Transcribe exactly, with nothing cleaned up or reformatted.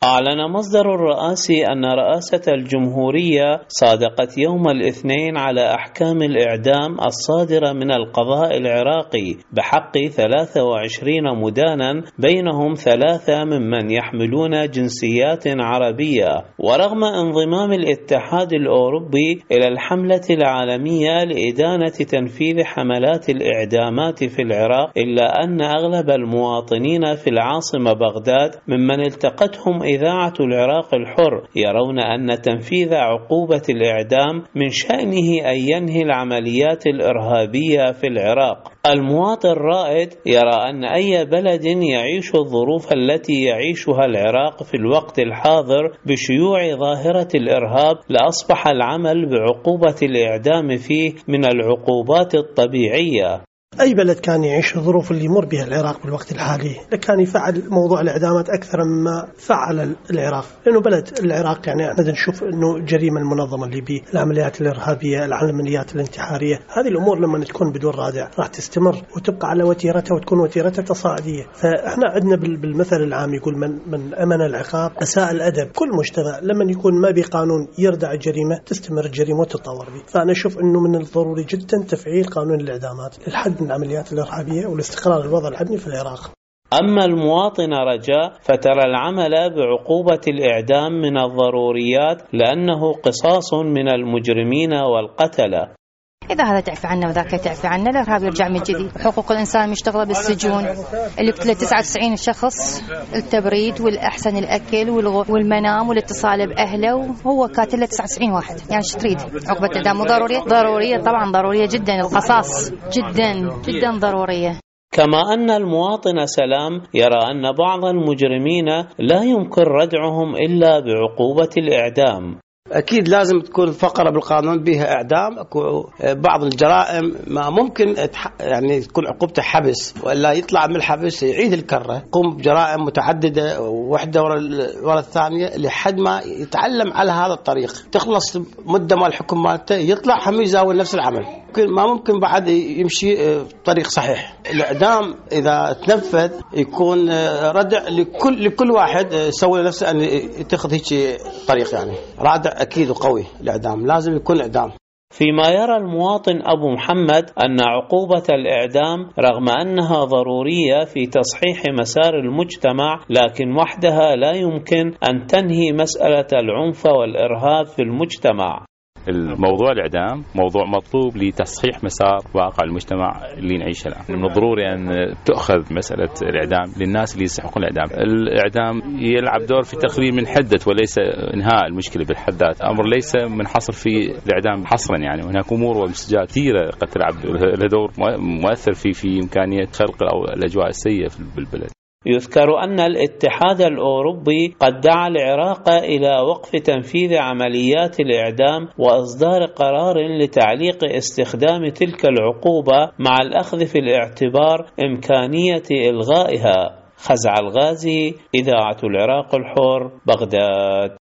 أعلن مصدر رئاسي أن رئاسة الجمهورية صادقت يوم الاثنين على أحكام الإعدام الصادرة من القضاء العراقي بحق ثلاثة وعشرين مدانا، بينهم ثلاثة ممن يحملون جنسيات عربية. ورغم انضمام الاتحاد الأوروبي إلى الحملة العالمية لإدانة تنفيذ حملات الإعدامات في العراق، إلا أن أغلب المواطنين في العاصمة بغداد ممن التقتهم إذاعة العراق الحر يرون أن تنفيذ عقوبة الإعدام من شأنه أن ينهي العمليات الإرهابية في العراق. المواطن الرائد يرى أن أي بلد يعيش الظروف التي يعيشها العراق في الوقت الحاضر بشيوع ظاهرة الإرهاب لأصبح العمل بعقوبة الإعدام فيه من العقوبات الطبيعية. أي بلد كان يعيش الظروف اللي يمر بها العراق بالوقت الحالي لكان يفعل موضوع الإعدامات أكثر مما فعل العراق، لأنه بلد العراق يعني احنا نشوف أنه الجريمة المنظمة اللي بيه، العمليات الإرهابية، العمليات الانتحارية، هذه الأمور لما تكون بدون رادع راح تستمر وتبقى على وتيرتها وتكون وتيرتها تصاعدية. فاحنا عندنا بالمثل العام يقول من من أمن العقاب أساء الأدب. كل مجتمع لما يكون ما بقانون يردع الجريمة تستمر الجريمة وتتطور به. فأنا أشوف أنه من الضروري جدا تفعيل قانون الإعدامات للحد من العمليات الإرهابية والاستقرار الوضع الأمني في العراق. أما المواطن رجاء فترى العمل بعقوبة الإعدام من الضروريات لأنه قصاص من المجرمين والقتلة. إذا هذا تعفي عنه وذاك تعفي عنه الإرهاب يرجع من جديد. حقوق الإنسان مشتغلة بالسجون اللي قتلت تسعة وتسعين شخص، التبريد والأحسن الأكل والمنام والاتصال بأهله، وهو قاتل تسعة وتسعين واحد. يعني شو تريد؟ عقوبة الإعدام مو ضرورية؟ ضرورية طبعا، ضرورية جدا. القصاص جدا جدا ضرورية. كما أن المواطن سلام يرى أن بعض المجرمين لا يمكن ردعهم إلا بعقوبة الإعدام. أكيد لازم تكون فقرة بالقانون بها إعدام. بعض الجرائم ما ممكن يعني تكون عقوبته حبس، وإلا يطلع من الحبس يعيد الكرة، يقوم بجرائم متعددة وحدة ورا الثانية لحد ما يتعلم على هذا الطريق، تخلص مدة مال الحكم مالته يطلع هم يزاول نفس العمل. ما ممكن بعد يمشي طريق صحيح. الإعدام إذا تنفذ يكون ردع لكل لكل واحد يسوي نفسه أن يتخذ هيك طريق، يعني رادع أكيد وقوي. الإعدام لازم يكون إعدام. فيما يرى المواطن أبو محمد أن عقوبة الإعدام رغم أنها ضرورية في تصحيح مسار المجتمع، لكن وحدها لا يمكن أن تنهي مسألة العنف والإرهاب في المجتمع. الموضوع الإعدام موضوع مطلوب لتصحيح مسار واقع المجتمع اللي نعيشه الآن. من الضروري أن تأخذ مسألة الإعدام للناس اللي يستحقون الإعدام. الإعدام يلعب دور في تقليل من حدة وليس إنهاء المشكلة بالحد ذات. أمر ليس منحصر في الإعدام حصرا، يعني هناك أمور ومسجات كثيرة قد تلعب له دور مؤثر في في إمكانية خلق أو الأجواء السيئة بالبلد. يذكر أن الاتحاد الأوروبي قد دعا العراق إلى وقف تنفيذ عمليات الإعدام وإصدار قرار لتعليق استخدام تلك العقوبة مع الأخذ في الاعتبار إمكانية إلغائها. خزع الغازي، إذاعة العراق الحر، بغداد.